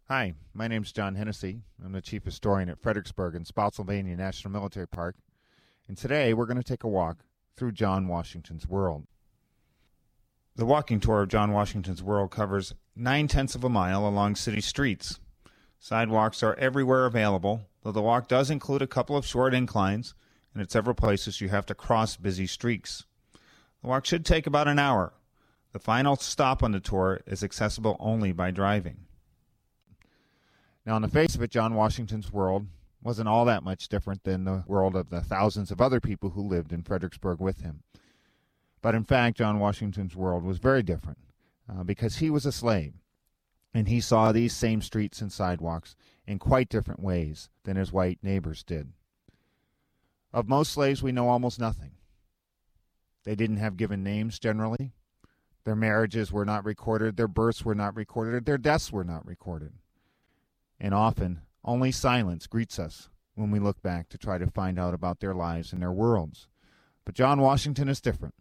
Hi, my name's John Hennessy. I'm the chief historian at Fredericksburg and Spotsylvania National Military Park, and today we're going to take a walk through John Washington's world. The walking tour of John Washington's world covers 9/10 of a mile along city streets. Sidewalks are everywhere available, though the walk does include a couple of short inclines, and at several places you have to cross busy streets. The walk should take about an hour. The final stop on the tour is accessible only by driving. Now, on the face of it, John Washington's world wasn't all that much different than the world of the thousands of other people who lived in Fredericksburg with him. But in fact, John Washington's world was very different because he was a slave, and he saw these same streets and sidewalks in quite different ways than his white neighbors did. Of most slaves, we know almost nothing. They didn't have given names generally. Their marriages were not recorded, their births were not recorded, their deaths were not recorded. And often, only silence greets us when we look back to try to find out about their lives and their worlds. But John Washington is different.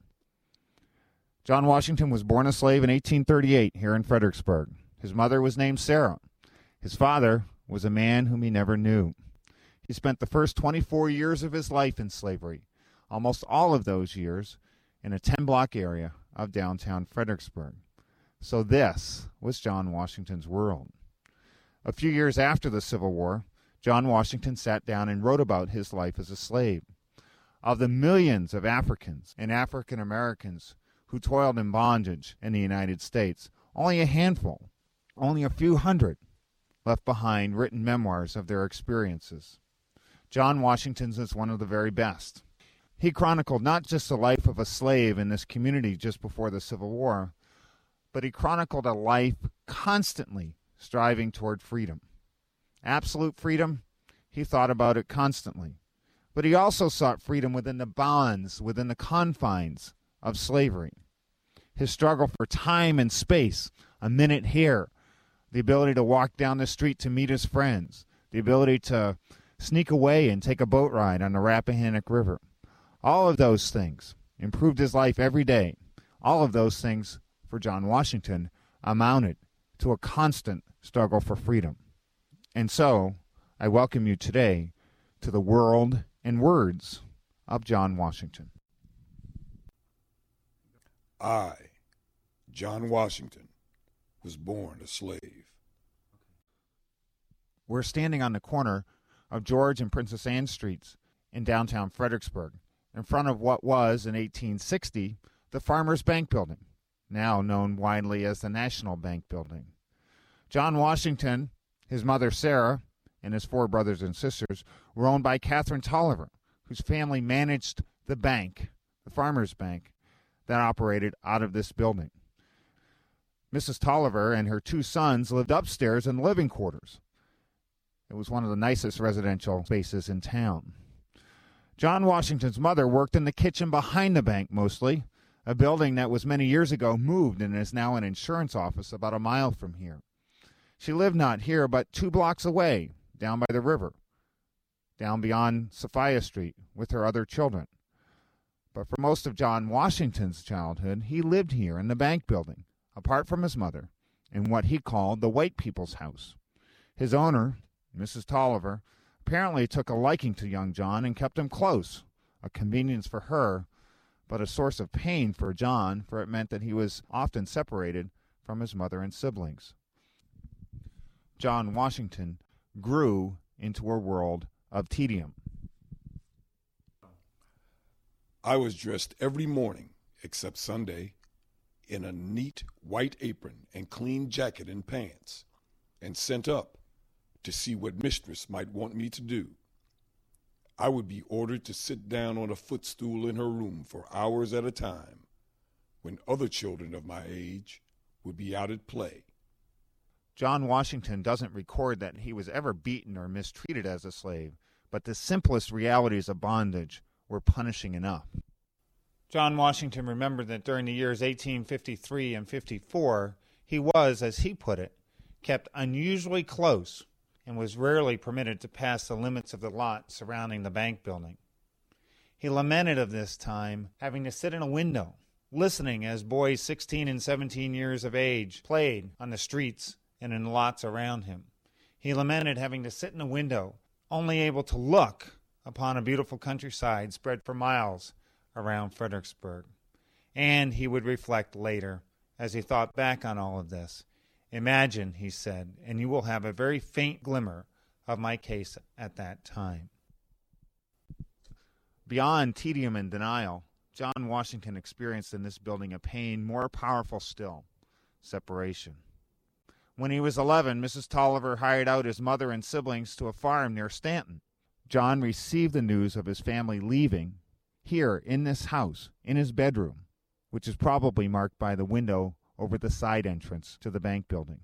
John Washington was born a slave in 1838 here in Fredericksburg. His mother was named Sarah. His father was a man whom he never knew. He spent the first 24 years of his life in slavery, almost all of those years in a 10-block area of downtown Fredericksburg. So this was John Washington's world. A few years after the Civil War, John Washington sat down and wrote about his life as a slave. Of the millions of Africans and African Americans who toiled in bondage in the United States, only a handful, only a few hundred, left behind written memoirs of their experiences. John Washington's is one of the very best. He chronicled not just the life of a slave in this community just before the Civil War, but he chronicled a life constantly striving toward freedom. Absolute freedom, he thought about it constantly. But he also sought freedom within the bonds, within the confines of slavery. His struggle for time and space, a minute here, the ability to walk down the street to meet his friends, the ability to sneak away and take a boat ride on the Rappahannock River. All of those things improved his life every day. All of those things, for John Washington, amounted to a constant struggle for freedom. And so, I welcome you today to the world and words of John Washington. I, John Washington, was born a slave. We're standing on the corner of George and Princess Anne Streets in downtown Fredericksburg, in front of what was, in 1860, the Farmers Bank Building, now known widely as the National Bank Building. John Washington, his mother Sarah, and his 4 brothers and sisters were owned by Catherine Tolliver, whose family managed the bank, the Farmers Bank, that operated out of this building. Mrs. Tolliver and her 2 sons lived upstairs in the living quarters. It was one of the nicest residential spaces in town. John Washington's mother worked in the kitchen behind the bank mostly, a building that was many years ago moved and is now an insurance office about a mile from here. She lived not here, but 2 blocks away, down by the river, down beyond Sophia Street with her other children. But for most of John Washington's childhood, he lived here in the bank building, apart from his mother, in what he called the white people's house. His owner, Mrs. Tolliver, apparently took a liking to young John and kept him close, a convenience for her, but a source of pain for John, for it meant that he was often separated from his mother and siblings. John Washington grew into a world of tedium. I was dressed every morning, except Sunday, in a neat white apron and clean jacket and pants, and sent up to see what mistress might want me to do. I would be ordered to sit down on a footstool in her room for hours at a time, when other children of my age would be out at play. John Washington doesn't record that he was ever beaten or mistreated as a slave, but the simplest realities of bondage were punishing enough. John Washington remembered that during the years 1853 and 54, he was, as he put it, kept unusually close and was rarely permitted to pass the limits of the lot surrounding the bank building. He lamented of this time having to sit in a window, listening as boys 16 and 17 years of age played on the streets and in lots around him. He lamented having to sit in a window, only able to look upon a beautiful countryside spread for miles around Fredericksburg. And he would reflect later, as he thought back on all of this. Imagine, he said, and you will have a very faint glimmer of my case at that time. Beyond tedium and denial, John Washington experienced in this building a pain more powerful still, separation. When he was 11, Mrs. Tolliver hired out his mother and siblings to a farm near Stanton. John received the news of his family leaving here in this house, in his bedroom, which is probably marked by the window over the side entrance to the bank building.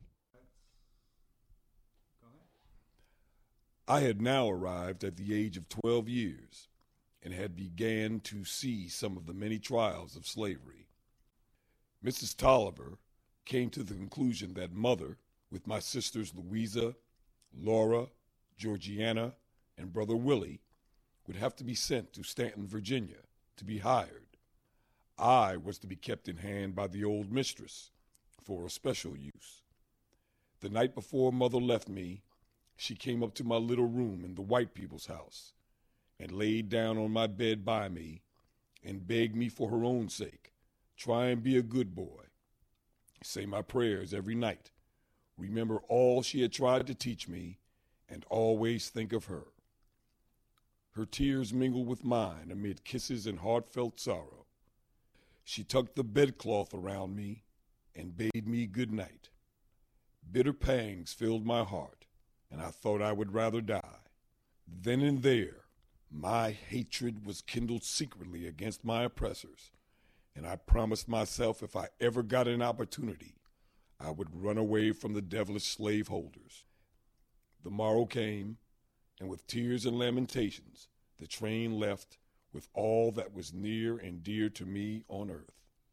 I had now arrived at the age of 12 years and had began to see some of the many trials of slavery. Mrs. Tolliver came to the conclusion that mother, with my sisters Louisa, Laura, Georgiana, and brother Willie, would have to be sent to Stanton, Virginia, to be hired. I was to be kept in hand by the old mistress for a special use. The night before mother left me, she came up to my little room in the white people's house and laid down on my bed by me and begged me for her own sake, try and be a good boy, say my prayers every night, remember all she had tried to teach me, and always think of her. Her tears mingled with mine amid kisses and heartfelt sorrow. She tucked the bedcloth around me and bade me good night. Bitter pangs filled my heart, and I thought I would rather die. Then and there, my hatred was kindled secretly against my oppressors, and I promised myself if I ever got an opportunity, I would run away from the devilish slaveholders. The morrow came, and with tears and lamentations, the train left with all that was near and dear to me on earth.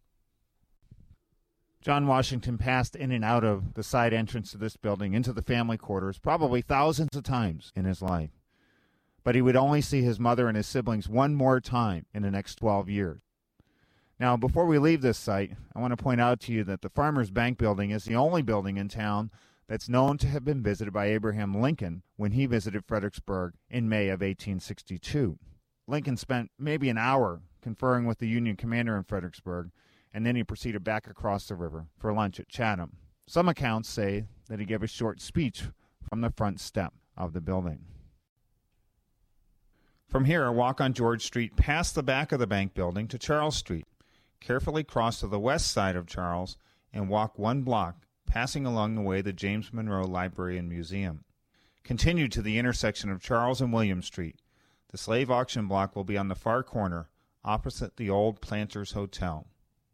John Washington passed in and out of the side entrance to this building into the family quarters probably thousands of times in his life. But he would only see his mother and his siblings one more time in the next 12 years. Now, before we leave this site, I want to point out to you that the Farmers Bank building is the only building in town that's known to have been visited by Abraham Lincoln when he visited Fredericksburg in May of 1862. Lincoln spent maybe an hour conferring with the Union commander in Fredericksburg, and then he proceeded back across the river for lunch at Chatham. Some accounts say that he gave a short speech from the front step of the building. From here, walk on George Street past the back of the bank building to Charles Street. Carefully cross to the west side of Charles and walk 1 block, passing along the way the James Monroe Library and Museum. Continue to the intersection of Charles and William Street. The slave auction block will be on the far corner, opposite the old Planters Hotel.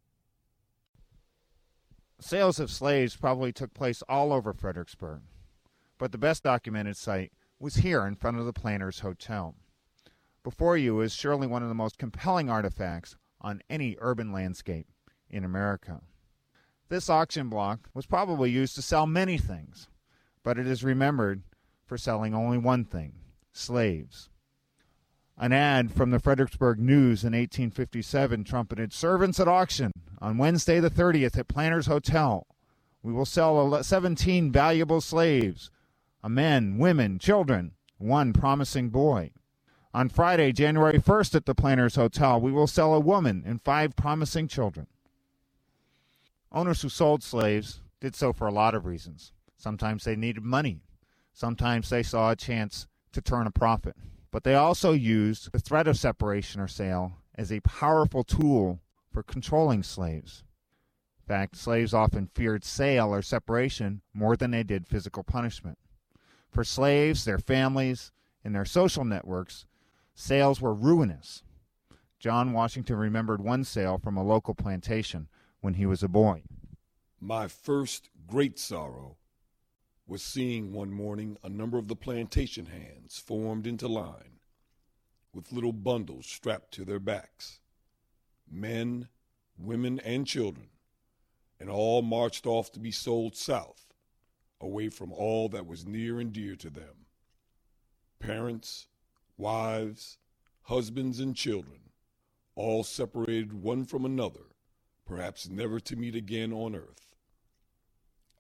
Sales of slaves probably took place all over Fredericksburg, but the best documented site was here in front of the Planters Hotel. Before you is surely one of the most compelling artifacts on any urban landscape in America. This auction block was probably used to sell many things, but it is remembered for selling only one thing: slaves. An ad from the Fredericksburg News in 1857 trumpeted, "Servants at auction on Wednesday the 30th at Planters Hotel. We will sell 17 valuable slaves, men, women, children, one promising boy. On Friday, January 1st at the Planters Hotel, we will sell a woman and 5 promising children." Owners who sold slaves did so for a lot of reasons. Sometimes they needed money. Sometimes they saw a chance to turn a profit. But they also used the threat of separation or sale as a powerful tool for controlling slaves. In fact, slaves often feared sale or separation more than they did physical punishment. For slaves, their families, and their social networks, sales were ruinous. John Washington remembered one sale from a local plantation when he was a boy. My first great sorrow was seeing one morning a number of the plantation hands formed into line, with little bundles strapped to their backs. Men, women, and children, and all marched off to be sold south, away from all that was near and dear to them. Parents, wives, husbands, and children, all separated one from another, perhaps never to meet again on earth.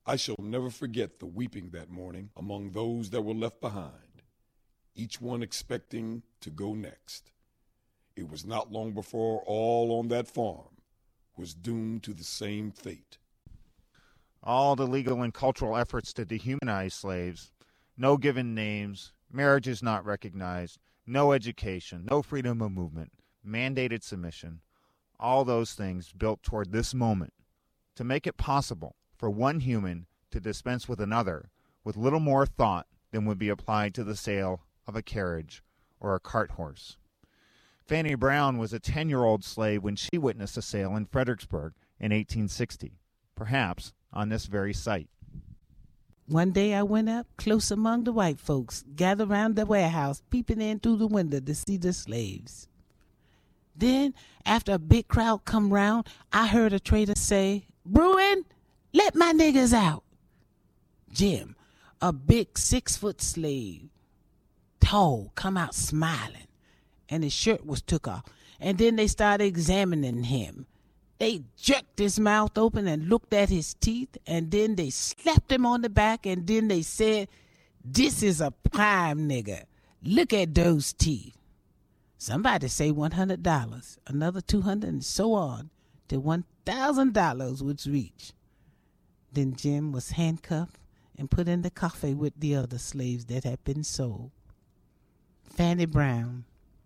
I shall never forget the weeping that morning among those that were left behind, each one expecting to go next. It was not long before all on that farm was doomed to the same fate. All the legal and cultural efforts to dehumanize slaves, no given names, marriages not recognized, no education, no freedom of movement, mandated submission, all those things built toward this moment to make it possible for one human to dispense with another with little more thought than would be applied to the sale of a carriage or a cart horse. Fanny Brown was a 10-year-old slave when she witnessed a sale in Fredericksburg in 1860, perhaps on this very site. One day I went up close among the white folks, gathered round the warehouse, peeping in through the window to see the slaves. Then, after a big crowd come round, I heard a trader say, "Bruin, let my niggers out." Jim, a big 6-foot slave, tall, come out smiling, and his shirt was took off. And then they started examining him. They jerked his mouth open and looked at his teeth, and then they slapped him on the back, and then they said, "This is a prime nigger. Look at those teeth." Somebody say $100, another $200, and so on, till $1,000 was reached. Then Jim was handcuffed and put in the coffee with the other slaves that had been sold. Fanny Brown.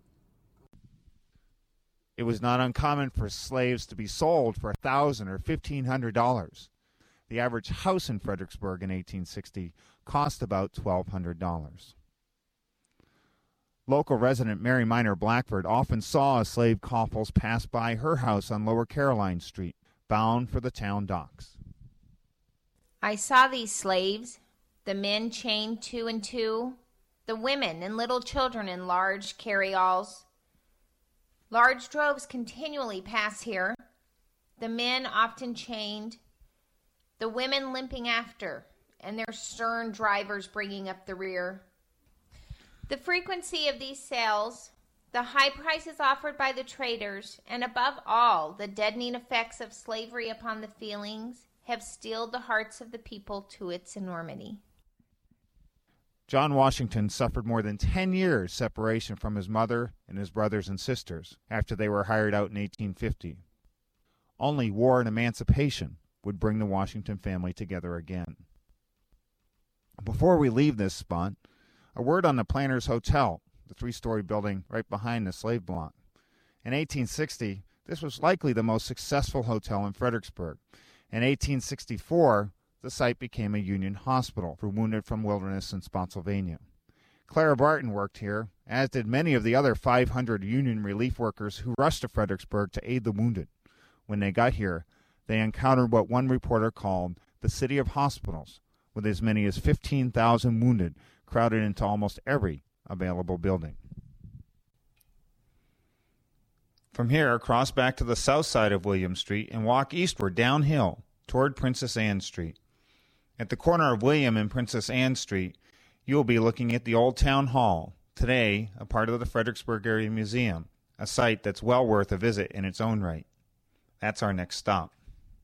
It was not uncommon for slaves to be sold for $1,000 or $1,500. The average house in Fredericksburg in 1860 cost about $1,200. Local resident Mary Minor Blackford often saw slave coffles pass by her house on Lower Caroline Street, bound for the town docks. I saw these slaves, the men chained 2 and 2, the women and little children in large carryalls. Large droves continually pass here, the men often chained, the women limping after, and their stern drivers bringing up the rear. The frequency of these sales, the high prices offered by the traders, and above all, the deadening effects of slavery upon the feelings, have steeled the hearts of the people to its enormity. John Washington suffered more than 10 years separation from his mother and his brothers and sisters after they were hired out in 1850. Only war and emancipation would bring the Washington family together again. Before we leave this spot, a word on the Planters Hotel, the 3-story building right behind the slave block. In 1860, this was likely the most successful hotel in Fredericksburg. In 1864, the site became a Union hospital for wounded from Wilderness and Spotsylvania. Clara Barton worked here, as did many of the other 500 Union relief workers who rushed to Fredericksburg to aid the wounded. When they got here, they encountered what one reporter called the city of hospitals, with as many as 15,000 wounded crowded into almost every available building. From here, cross back to the south side of William Street and walk eastward downhill toward Princess Anne Street. At the corner of William and Princess Anne Street, you will be looking at the Old Town Hall, today a part of the Fredericksburg Area Museum, a site that's well worth a visit in its own right. That's our next stop.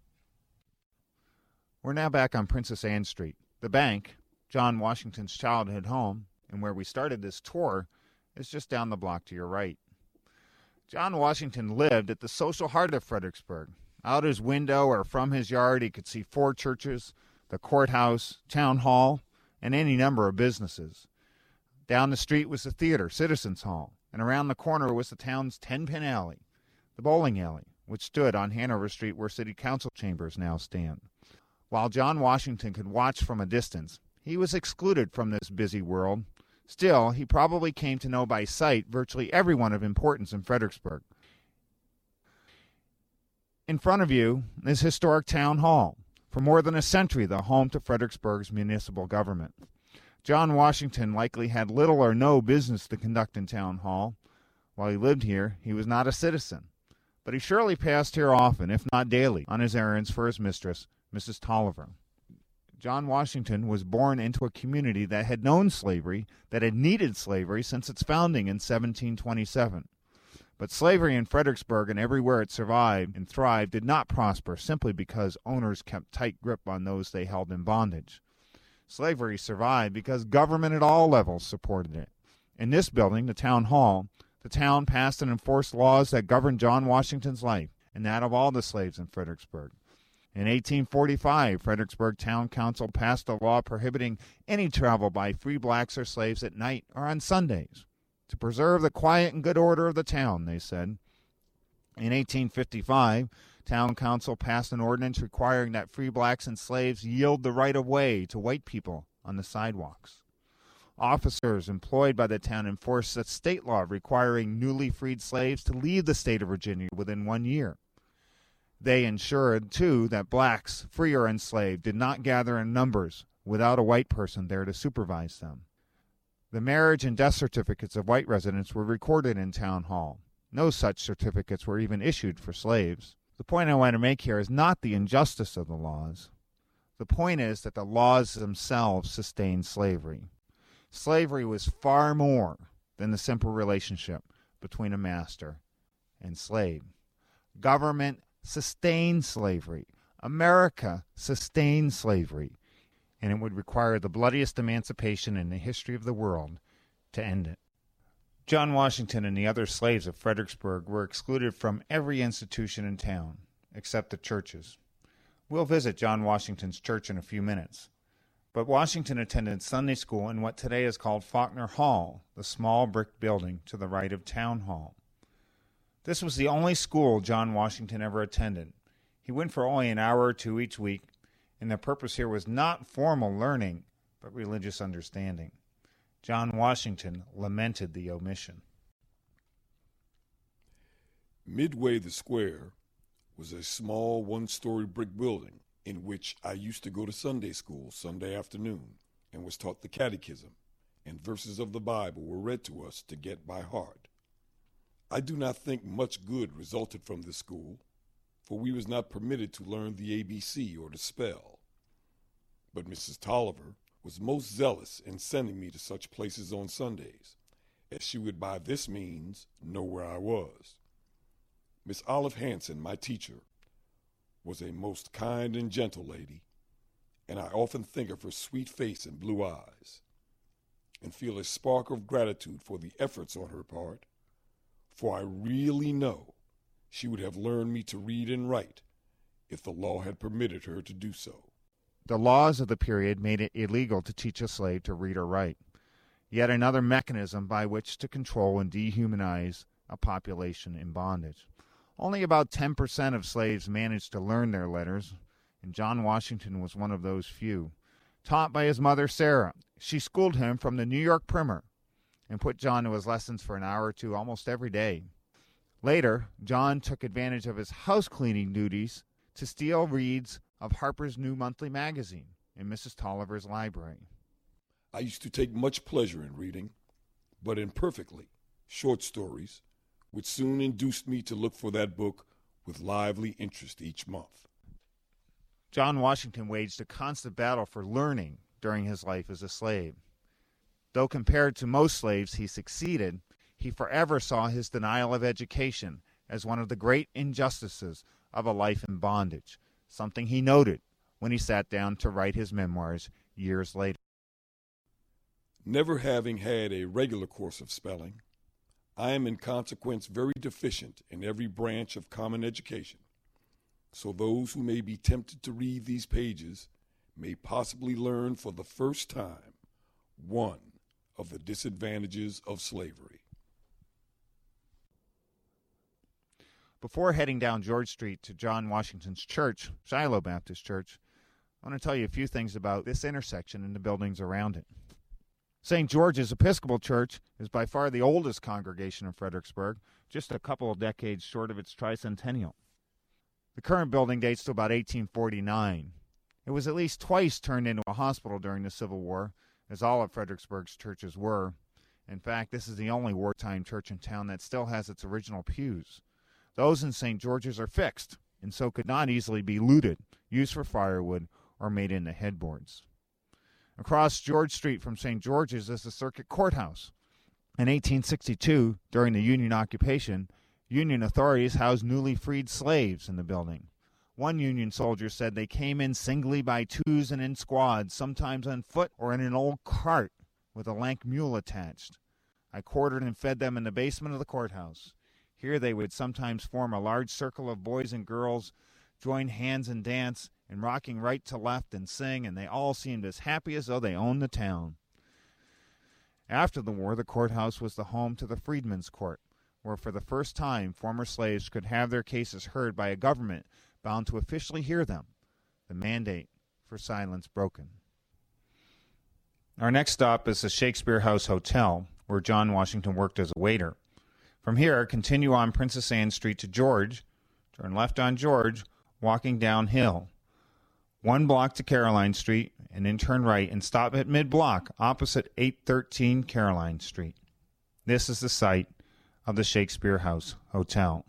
We're now back on Princess Anne Street. The bank, John Washington's childhood home, and where we started this tour, is just down the block to your right. John Washington lived at the social heart of Fredericksburg. Out his window or from his yard, he could see 4 churches, the courthouse, town hall, and any number of businesses. Down the street was the theater, Citizens Hall, and around the corner was the town's 10-pin alley, the bowling alley, which stood on Hanover Street where city council chambers now stand. While John Washington could watch from a distance, he was excluded from this busy world. Still, he probably came to know by sight virtually everyone of importance in Fredericksburg. In front of you is historic Town Hall, for more than a century the home to Fredericksburg's municipal government. John Washington likely had little or no business to conduct in Town Hall. While he lived here, he was not a citizen, but he surely passed here often, if not daily, on his errands for his mistress, Mrs. Tolliver. John Washington was born into a community that had known slavery, that had needed slavery since its founding in 1727. But slavery in Fredericksburg and everywhere it survived and thrived did not prosper simply because owners kept tight grip on those they held in bondage. Slavery survived because government at all levels supported it. In this building, the town hall, the town passed and enforced laws that governed John Washington's life and that of all the slaves in Fredericksburg. In 1845, Fredericksburg Town Council passed a law prohibiting any travel by free blacks or slaves at night or on Sundays. To preserve the quiet and good order of the town, they said. In 1855, Town Council passed an ordinance requiring that free blacks and slaves yield the right of way to white people on the sidewalks. Officers employed by the town enforced a state law requiring newly freed slaves to leave the state of Virginia within 1 year. They ensured, too, that blacks, free or enslaved, did not gather in numbers without a white person there to supervise them. The marriage and death certificates of white residents were recorded in Town Hall. No such certificates were even issued for slaves. The point I want to make here is not the injustice of the laws. The point is that the laws themselves sustained slavery. Slavery was far more than the simple relationship between a master and slave. Government sustained slavery. America sustained slavery. And it would require the bloodiest emancipation in the history of the world to end it. John Washington and the other slaves of Fredericksburg were excluded from every institution in town, except the churches. We'll visit John Washington's church in a few minutes. But Washington attended Sunday school in what today is called Faulkner Hall, the small brick building to the right of Town Hall. This was the only school John Washington ever attended. He went for only an hour or two each week, and the purpose here was not formal learning, but religious understanding. John Washington lamented the omission. Midway the square was a small one-story brick building in which I used to go to Sunday school Sunday afternoon and was taught the catechism, and verses of the Bible were read to us to get by heart. I do not think much good resulted from this school, for we was not permitted to learn the ABC or to spell. But Mrs. Tolliver was most zealous in sending me to such places on Sundays, as she would by this means know where I was. Miss Olive Hanson, my teacher, was a most kind and gentle lady, and I often think of her sweet face and blue eyes, and feel a spark of gratitude for the efforts on her part, for I really know she would have learned me to read and write if the law had permitted her to do so. The laws of the period made it illegal to teach a slave to read or write, yet another mechanism by which to control and dehumanize a population in bondage. Only about 10% of slaves managed to learn their letters, and John Washington was one of those few. Taught by his mother, Sarah, she schooled him from the New York Primer and put John to his lessons for an hour or two almost every day. Later, John took advantage of his house-cleaning duties to steal reads of Harper's New Monthly Magazine in Mrs. Tolliver's library. I used to take much pleasure in reading, but imperfectly, short stories, which soon induced me to look for that book with lively interest each month. John Washington waged a constant battle for learning during his life as a slave. Though compared to most slaves he succeeded, he forever saw his denial of education as one of the great injustices of a life in bondage, something he noted when he sat down to write his memoirs years later. Never having had a regular course of spelling, I am in consequence very deficient in every branch of common education, so those who may be tempted to read these pages may possibly learn for the first time one of the disadvantages of slavery. Before heading down George Street to John Washington's church, Shiloh Baptist Church, I want to tell you a few things about this intersection and the buildings around it. St. George's Episcopal Church is by far the oldest congregation in Fredericksburg, just a couple of decades short of its tricentennial. The current building dates to about 1849. It was at least twice turned into a hospital during the Civil War, as all of Fredericksburg's churches were. In fact, this is the only wartime church in town that still has its original pews. Those in St. George's are fixed, and so could not easily be looted, used for firewood, or made into headboards. Across George Street from St. George's is the Circuit Courthouse. In 1862, during the Union occupation, Union authorities housed newly freed slaves in the building. One Union soldier said they came in singly by twos and in squads, sometimes on foot or in an old cart with a lank mule attached. I quartered and fed them in the basement of the courthouse. Here they would sometimes form a large circle of boys and girls, join hands and dance, and rocking right to left and sing, and they all seemed as happy as though they owned the town. After the war, the courthouse was the home to the Freedmen's Court, where for the first time former slaves could have their cases heard by a government bound to officially hear them, the mandate for silence broken. Our next stop is the Shakespeare House Hotel, where John Washington worked as a waiter. From here, continue on Princess Anne Street to George, turn left on George, walking downhill. 1 block to Caroline Street, and then turn right and stop at mid-block opposite 813 Caroline Street. This is the site of the Shakespeare House Hotel.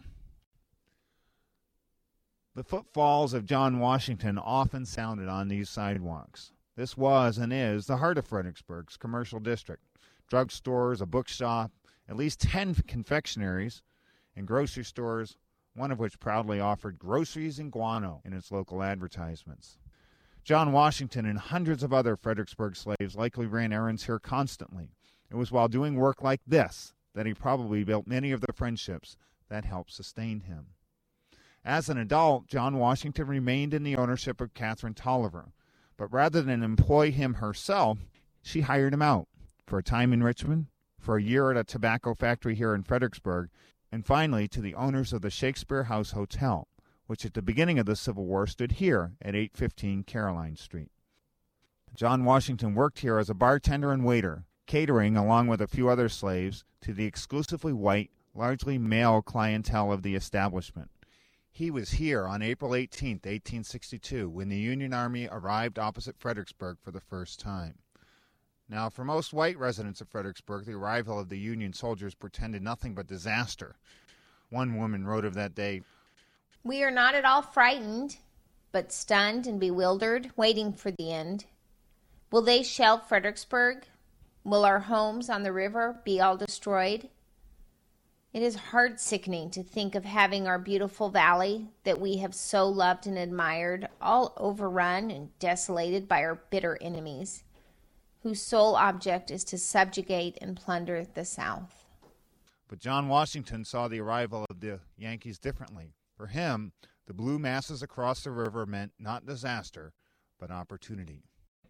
The footfalls of John Washington often sounded on these sidewalks. This was and is the heart of Fredericksburg's commercial district. Drugstores, a bookshop, at least 10 confectionaries, and grocery stores, one of which proudly offered groceries and guano in its local advertisements. John Washington and hundreds of other Fredericksburg slaves likely ran errands here constantly. It was while doing work like this that he probably built many of the friendships that helped sustain him. As an adult, John Washington remained in the ownership of Catherine Tolliver, but rather than employ him herself, she hired him out for a time in Richmond, for a year at a tobacco factory here in Fredericksburg, and finally to the owners of the Shakespeare House Hotel, which at the beginning of the Civil War stood here at 815 Caroline Street. John Washington worked here as a bartender and waiter, catering, along with a few other slaves, to the exclusively white, largely male clientele of the establishment. He was here on April 18, 1862, when the Union Army arrived opposite Fredericksburg for the first time. Now, for most white residents of Fredericksburg, the arrival of the Union soldiers portended nothing but disaster. One woman wrote of that day, "We are not at all frightened, but stunned and bewildered, waiting for the end. Will they shell Fredericksburg? Will our homes on the river be all destroyed? It is heart-sickening to think of having our beautiful valley that we have so loved and admired all overrun and desolated by our bitter enemies, whose sole object is to subjugate and plunder the South." But John Washington saw the arrival of the Yankees differently. For him, the blue masses across the river meant not disaster, but opportunity.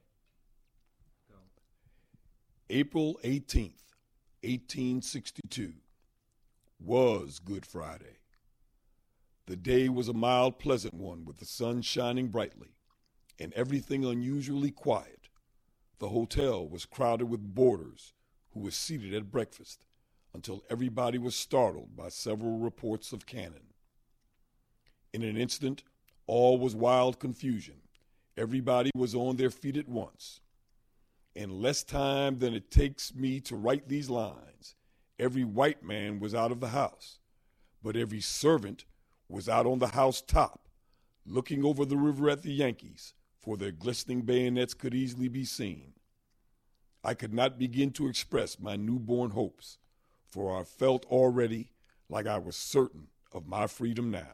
April 18th, 1862, was Good Friday. The day was a mild, pleasant one with the sun shining brightly and everything unusually quiet. The hotel was crowded with boarders who were seated at breakfast until everybody was startled by several reports of cannon. In an instant, all was wild confusion. Everybody was on their feet at once. In less time than it takes me to write these lines, every white man was out of the house, but every servant was out on the house top, looking over the river at the Yankees, for their glistening bayonets could easily be seen. I could not begin to express my newborn hopes, for I felt already like I was certain of my freedom now.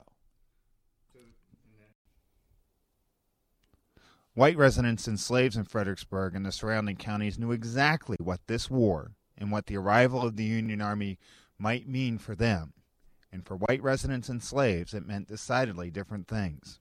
White residents and slaves in Fredericksburg and the surrounding counties knew exactly what this war and what the arrival of the Union Army might mean for them. And for white residents and slaves, it meant decidedly different things.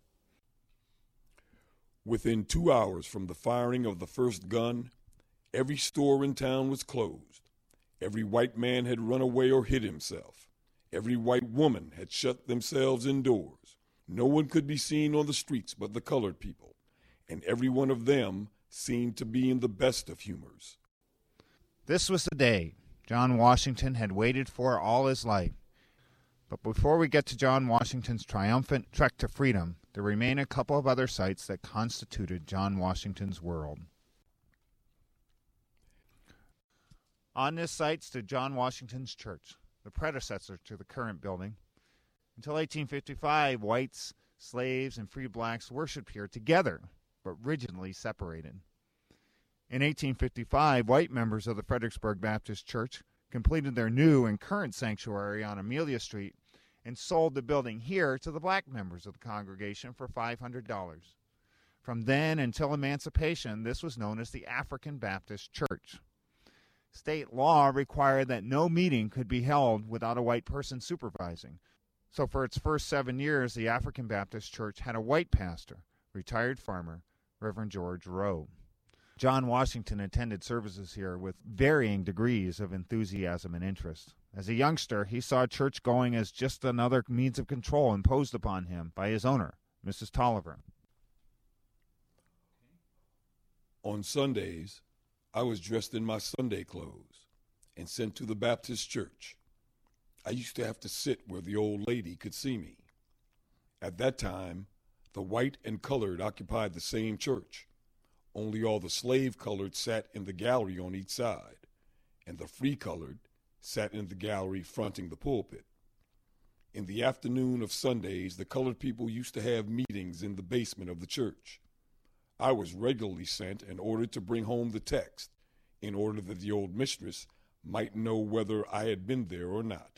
Within 2 hours from the firing of the first gun, every store in town was closed. Every white man had run away or hid himself. Every white woman had shut themselves indoors. No one could be seen on the streets but the colored people, and every one of them seemed to be in the best of humors. This was the day John Washington had waited for all his life. But before we get to John Washington's triumphant trek to freedom, there remain a couple of other sites that constituted John Washington's world. On this site stood John Washington's church, the predecessor to the current building. Until 1855, whites, slaves, and free blacks worshipped here together, but rigidly separated. In 1855, white members of the Fredericksburg Baptist Church completed their new and current sanctuary on Amelia Street and sold the building here to the black members of the congregation for $500. From then until emancipation, this was known as the African Baptist Church. State law required that no meeting could be held without a white person supervising. So for its first 7 years, the African Baptist Church had a white pastor, retired farmer, Reverend George Rowe. John Washington attended services here with varying degrees of enthusiasm and interest. As a youngster, he saw church going as just another means of control imposed upon him by his owner, Mrs. Tolliver. On Sundays, I was dressed in my Sunday clothes and sent to the Baptist church. I used to have to sit where the old lady could see me. At that time, the white and colored occupied the same church. Only all the slave colored sat in the gallery on each side, and the free colored sat in the gallery fronting the pulpit. In the afternoon of Sundays, the colored people used to have meetings in the basement of the church. I was regularly sent and ordered to bring home the text in order that the old mistress might know whether I had been there or not.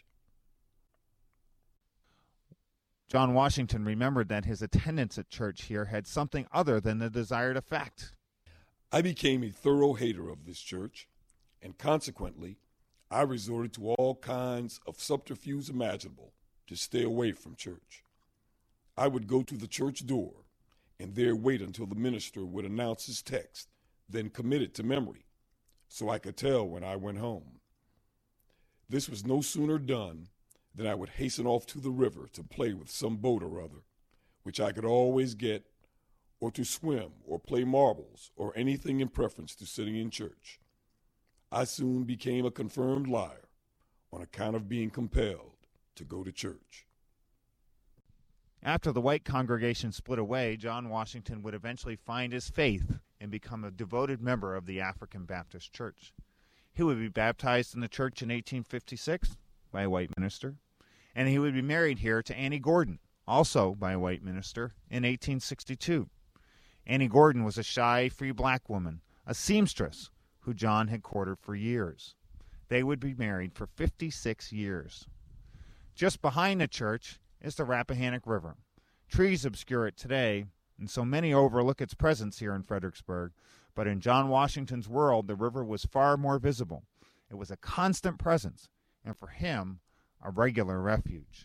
John Washington remembered that his attendance at church here had something other than the desired effect. I became a thorough hater of this church, and consequently, I resorted to all kinds of subterfuge imaginable to stay away from church. I would go to the church door and there wait until the minister would announce his text, then commit it to memory, so I could tell when I went home. This was no sooner done than I would hasten off to the river to play with some boat or other, which I could always get, or to swim or play marbles or anything in preference to sitting in church. I soon became a confirmed liar on account of being compelled to go to church. After the white congregation split away, John Washington would eventually find his faith and become a devoted member of the African Baptist Church. He would be baptized in the church in 1856 by a white minister, and he would be married here to Annie Gordon, also by a white minister, in 1862. Annie Gordon was a shy, free black woman, a seamstress, who John had courted for years. They would be married for 56 years. Just behind the church is the Rappahannock River. Trees obscure it today, and so many overlook its presence here in Fredericksburg, but in John Washington's world, the river was far more visible. It was a constant presence, and for him, a regular refuge.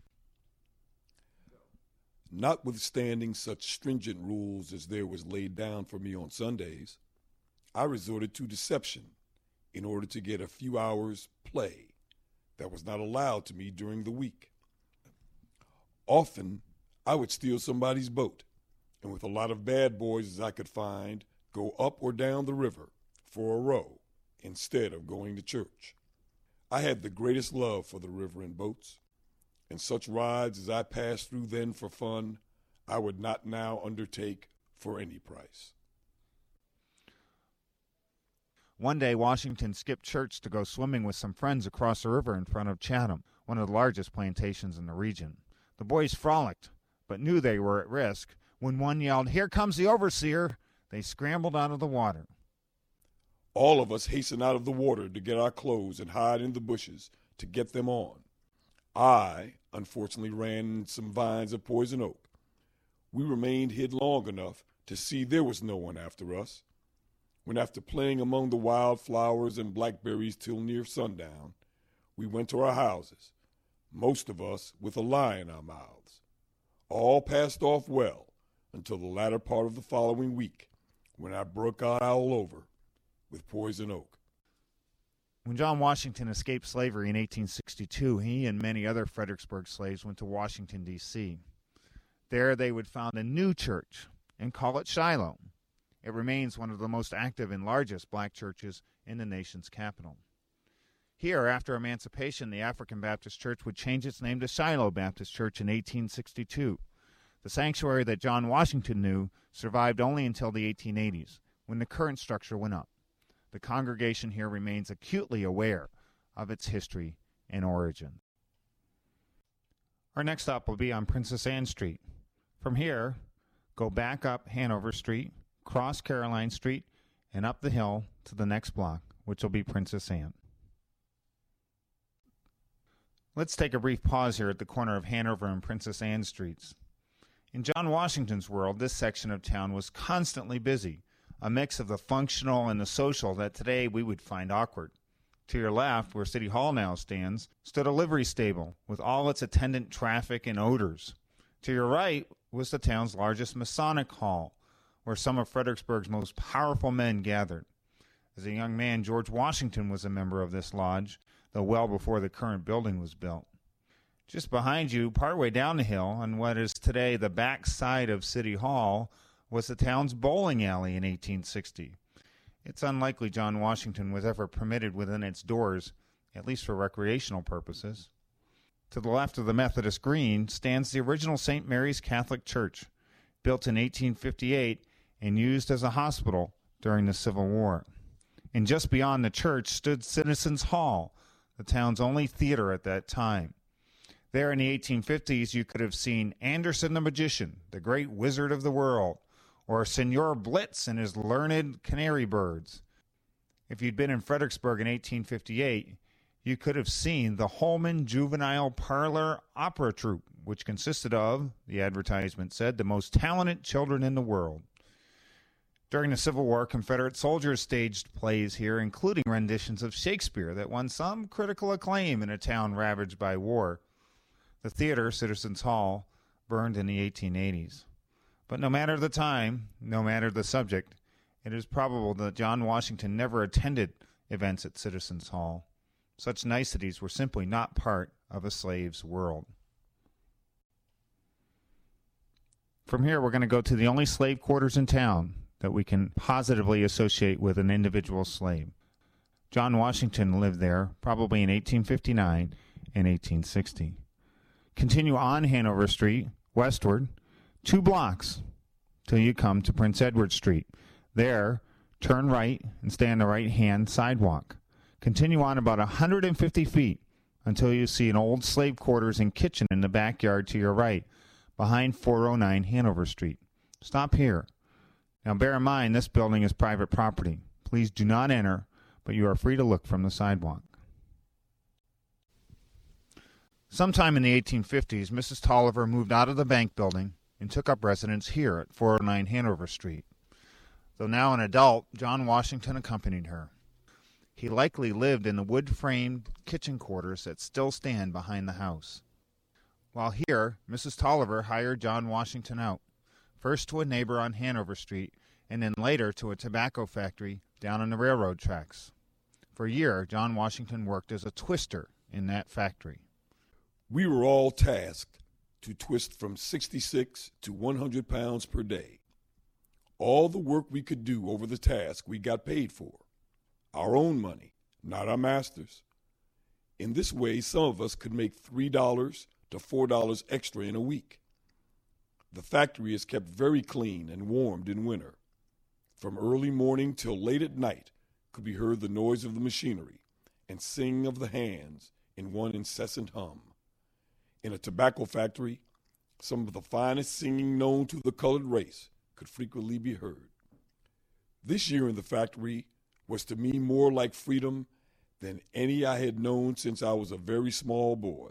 Notwithstanding such stringent rules as there was laid down for me on Sundays, I resorted to deception in order to get a few hours' play that was not allowed to me during the week. Often, I would steal somebody's boat, and with a lot of bad boys as I could find, go up or down the river for a row instead of going to church. I had the greatest love for the river and boats, and such rides as I passed through then for fun, I would not now undertake for any price. One day, Washington skipped church to go swimming with some friends across the river in front of Chatham, one of the largest plantations in the region. The boys frolicked, but knew they were at risk. When one yelled, "Here comes the overseer," they scrambled out of the water. All of us hastened out of the water to get our clothes and hide in the bushes to get them on. I, unfortunately, ran in some vines of poison oak. We remained hid long enough to see there was no one after us. When after playing among the wildflowers and blackberries till near sundown, we went to our houses, most of us with a lie in our mouths. All passed off well until the latter part of the following week, when I broke out all over with poison oak. When John Washington escaped slavery in 1862, he and many other Fredericksburg slaves went to Washington, D.C. There they would found a new church and call it Shiloh. It remains one of the most active and largest black churches in the nation's capital. Here, after emancipation, the African Baptist Church would change its name to Shiloh Baptist Church in 1862. The sanctuary that John Washington knew survived only until the 1880s, when the current structure went up. The congregation here remains acutely aware of its history and origin. Our next stop will be on Princess Anne Street. From here, go back up Hanover Street, cross Caroline Street, and up the hill to the next block, which will be Princess Anne. Let's take a brief pause here at the corner of Hanover and Princess Anne Streets. In John Washington's world, this section of town was constantly busy, a mix of the functional and the social that today we would find awkward. To your left, where City Hall now stands, stood a livery stable with all its attendant traffic and odors. To your right was the town's largest Masonic hall, where some of Fredericksburg's most powerful men gathered. As a young man, George Washington was a member of this lodge, though well before the current building was built. Just behind you, partway down the hill, on what is today the back side of City Hall, was the town's bowling alley in 1860. It's unlikely John Washington was ever permitted within its doors, at least for recreational purposes. To the left of the Methodist Green stands the original St. Mary's Catholic Church, built in 1858 and used as a hospital during the Civil War. And just beyond the church stood Citizens Hall, the town's only theater at that time. There in the 1850s, you could have seen Anderson the Magician, the great wizard of the world, or Senor Blitz and his learned canary birds. If you'd been in Fredericksburg in 1858, you could have seen the Holman Juvenile Parlor Opera Troupe, which consisted of, the advertisement said, the most talented children in the world. During the Civil War, Confederate soldiers staged plays here, including renditions of Shakespeare that won some critical acclaim in a town ravaged by war. The theater, Citizens Hall, burned in the 1880s. But no matter the time, no matter the subject, it is probable that John Washington never attended events at Citizens Hall. Such niceties were simply not part of a slave's world. From here, we're going to go to the only slave quarters in town that we can positively associate with an individual slave. John Washington lived there probably in 1859 and 1860. Continue on Hanover Street, westward, 2 blocks, till you come to Prince Edward Street. There, turn right and stay on the right-hand sidewalk. Continue on about 150 feet until you see an old slave quarters and kitchen in the backyard to your right, behind 409 Hanover Street. Stop here. Now bear in mind, this building is private property. Please do not enter, but you are free to look from the sidewalk. Sometime in the 1850s, Mrs. Tolliver moved out of the bank building and took up residence here at 409 Hanover Street. Though now an adult, John Washington accompanied her. He likely lived in the wood-framed kitchen quarters that still stand behind the house. While here, Mrs. Tolliver hired John Washington out, first to a neighbor on Hanover Street, and then later to a tobacco factory down on the railroad tracks. For a year, John Washington worked as a twister in that factory. We were all tasked to twist from 66 to 100 pounds per day. All the work we could do over the task we got paid for. Our own money, not our master's. In this way, some of us could make $3 to $4 extra in a week. The factory is kept very clean and warmed in winter. From early morning till late at night could be heard the noise of the machinery and singing of the hands in one incessant hum. In a tobacco factory, some of the finest singing known to the colored race could frequently be heard. This year in the factory was to me more like freedom than any I had known since I was a very small boy.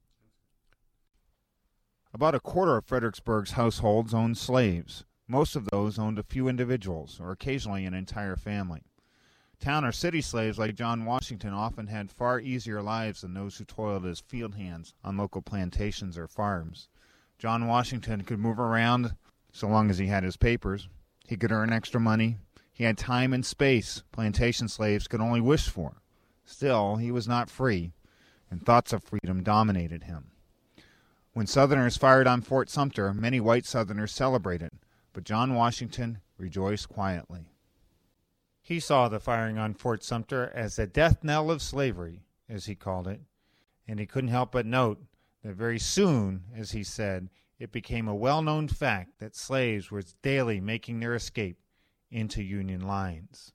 About a quarter of Fredericksburg's households owned slaves. Most of those owned a few individuals, or occasionally an entire family. Town or city slaves like John Washington often had far easier lives than those who toiled as field hands on local plantations or farms. John Washington could move around so long as he had his papers. He could earn extra money. He had time and space plantation slaves could only wish for. Still, he was not free, and thoughts of freedom dominated him. When Southerners fired on Fort Sumter, many white Southerners celebrated, but John Washington rejoiced quietly. He saw the firing on Fort Sumter as the death knell of slavery, as he called it, and he couldn't help but note that very soon, as he said, it became a well-known fact that slaves were daily making their escape into Union lines.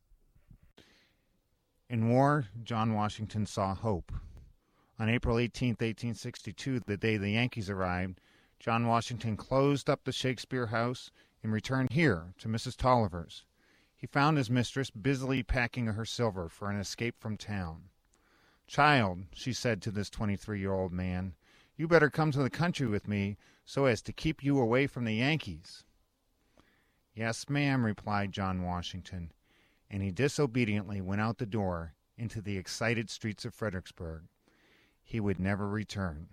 In war, John Washington saw hope. On April 18, 1862, the day the Yankees arrived, John Washington closed up the Shakespeare House and returned here to Mrs. Tolliver's. He found his mistress busily packing her silver for an escape from town. "Child," she said to this 23-year-old man, "you better come to the country with me so as to keep you away from the Yankees." "Yes, ma'am," replied John Washington, and he disobediently went out the door into the excited streets of Fredericksburg. He would never return.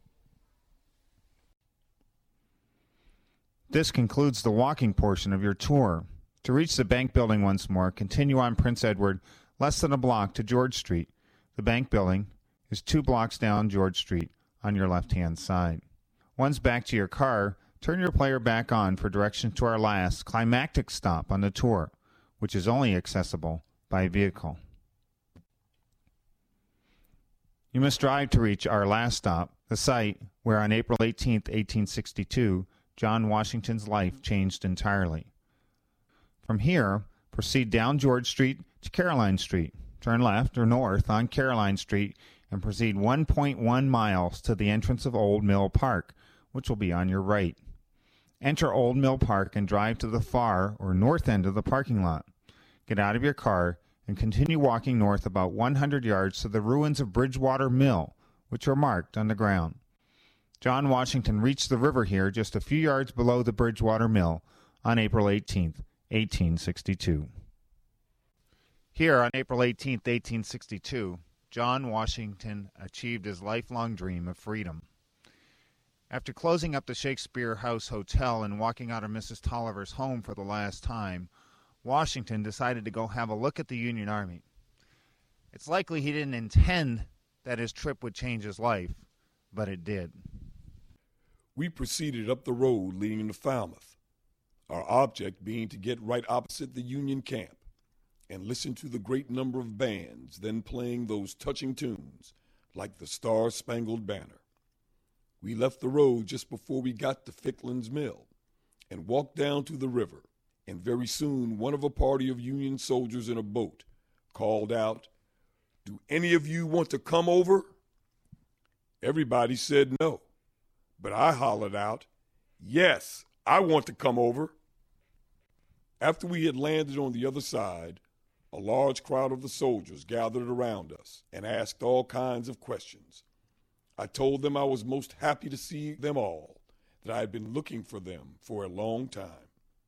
This concludes the walking portion of your tour. To reach the bank building once more, continue on Prince Edward less than a block to George Street. The bank building is 2 blocks down George Street on your left-hand side. Once back to your car, turn your player back on for directions to our last climactic stop on the tour, which is only accessible by vehicle. You must drive to reach our last stop, the site where on April 18, 1862, John Washington's life changed entirely. From here, proceed down George Street to Caroline Street. Turn left or north on Caroline Street and proceed 1.1 miles to the entrance of Old Mill Park, which will be on your right. Enter Old Mill Park and drive to the far or north end of the parking lot. Get out of your car and continue walking north about 100 yards to the ruins of Bridgewater Mill, which are marked on the ground. John Washington reached the river here just a few yards below the Bridgewater Mill on April 18, 1862. Here on April 18, 1862, John Washington achieved his lifelong dream of freedom. After closing up the Shakespeare House Hotel and walking out of Mrs. Tolliver's home for the last time, Washington decided to go have a look at the Union Army. It's likely he didn't intend that his trip would change his life, but it did. We proceeded up the road leading to Falmouth, our object being to get right opposite the Union camp and listen to the great number of bands then playing those touching tunes like the Star-Spangled Banner. We left the road just before we got to Ficklen's Mill and walked down to the river, and very soon one of a party of Union soldiers in a boat called out, "Do any of you want to come over?" Everybody said no, but I hollered out, "Yes, I want to come over." After we had landed on the other side, a large crowd of the soldiers gathered around us and asked all kinds of questions. I told them I was most happy to see them all, that I had been looking for them for a long time.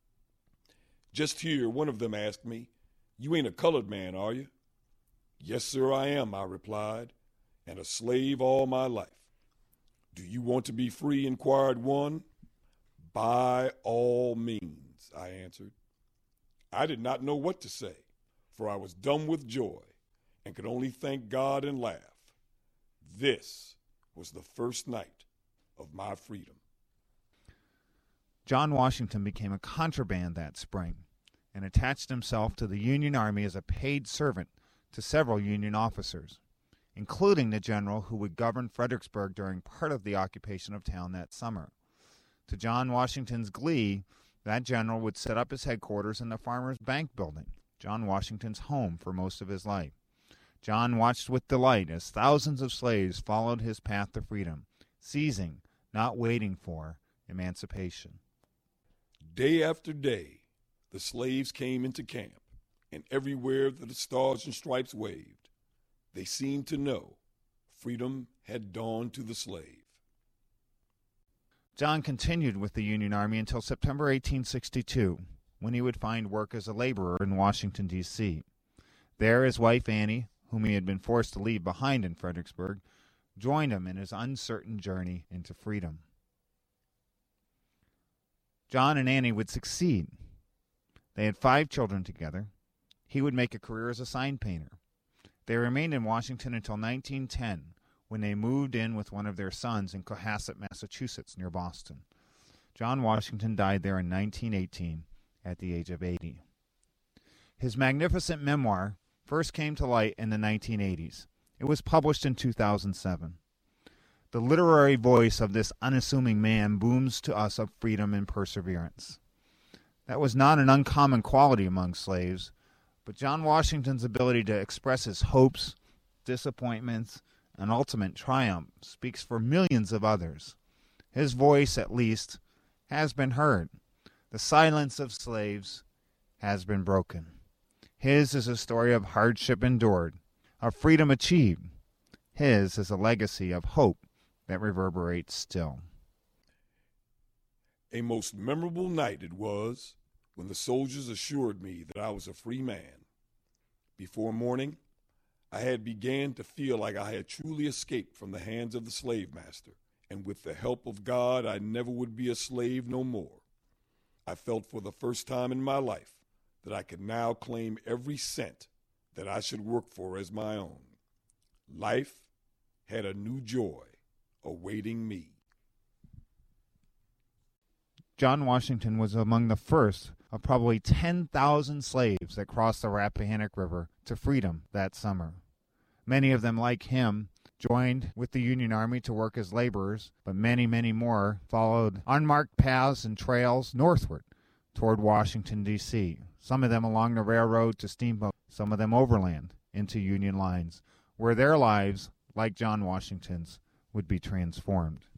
Just here, one of them asked me, "You ain't a colored man, are you?" "Yes, sir, I am," I replied, "and a slave all my life." "Do you want to be free?" inquired one. "By all means," I answered. I did not know what to say, for I was dumb with joy and could only thank God and laugh. This was the first night of my freedom. John Washington became a contraband that spring and attached himself to the Union Army as a paid servant to several Union officers, including the general who would govern Fredericksburg during part of the occupation of town that summer. To John Washington's glee, that general would set up his headquarters in the Farmers Bank building, John Washington's home for most of his life. John watched with delight as thousands of slaves followed his path to freedom, seizing, not waiting for, emancipation. Day after day, the slaves came into camp, and everywhere that the stars and stripes waved, they seemed to know freedom had dawned to the slave. John continued with the Union Army until September 1862, when he would find work as a laborer in Washington, D.C. There his wife Annie, whom he had been forced to leave behind in Fredericksburg, joined him in his uncertain journey into freedom. John and Annie would succeed. They had 5 children together. He would make a career as a sign painter. They remained in Washington until 1910, when they moved in with one of their sons in Cohasset, Massachusetts, near Boston. John Washington died there in 1918 at the age of 80. His magnificent memoir first came to light in the 1980s. It was published in 2007. The literary voice of this unassuming man booms to us of freedom and perseverance. That was not an uncommon quality among slaves, but John Washington's ability to express his hopes, disappointments, and ultimate triumph speaks for millions of others. His voice, at least, has been heard. The silence of slaves has been broken. His is a story of hardship endured, of freedom achieved, His is a legacy of hope that reverberates still. A most memorable night it was when the soldiers assured me that I was a free man. Before morning, I had began to feel like I had truly escaped from the hands of the slave master, and with the help of God, I never would be a slave no more. I felt for the first time in my life that I could now claim every cent that I should work for as my own. Life had a new joy awaiting me. John Washington was among the first of probably 10,000 slaves that crossed the Rappahannock River to freedom that summer. Many of them, like him, joined with the Union Army to work as laborers, but many, many more followed unmarked paths and trails northward toward Washington, D.C., some of them along the railroad to Steamboat, some of them overland into Union lines, where their lives, like John Washington's, would be transformed.